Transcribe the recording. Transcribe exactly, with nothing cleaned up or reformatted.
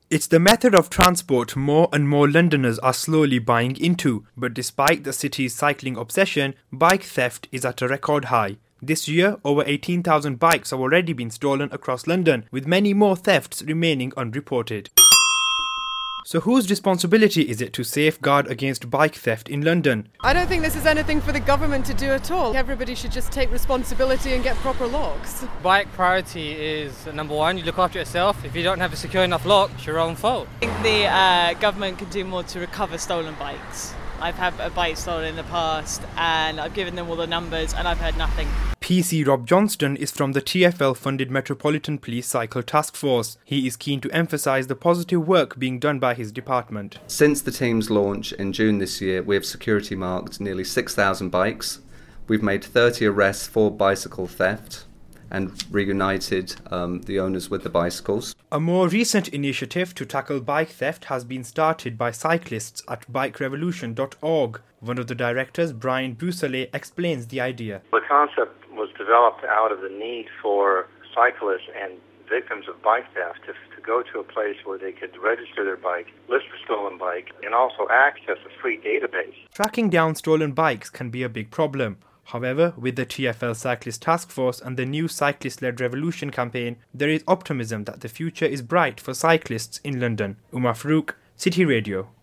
It's the method of transport more and more Londoners are slowly buying into, but despite the city's cycling obsession, bike theft is at a record high. This year, over eighteen thousand bikes have already been stolen across London, with many more thefts remaining unreported. So whose responsibility is it to safeguard against bike theft in London? I don't think this is anything for the government to do at all. Everybody should just take responsibility and get proper locks. Bike priority is number one, you look after yourself. If you don't have a secure enough lock, it's your own fault. I think the uh, government can do more to recover stolen bikes. I've had a bike stolen in the past and I've given them all the numbers and I've heard nothing. P C Rob Johnston is from the T F L-funded Metropolitan Police Cycle Task Force. He is keen to emphasise the positive work being done by his department. Since the team's launch in June this year, we have security marked nearly six thousand bikes. We've made thirty arrests for bicycle theft and reunited um, the owners with the bicycles. A more recent initiative to tackle bike theft has been started by cyclists at bike revolution dot org. One of the directors, Brian Busalet, explains the idea. The concept was developed out of the need for cyclists and victims of bike theft to, to go to a place where they could register their bike, list a stolen bike, and also access a free database. Tracking down stolen bikes can be a big problem. However, with the T F L Cyclist Task Force and the new Cyclist-led Revolution campaign, there is optimism that the future is bright for cyclists in London. Umar Farooq, City Radio.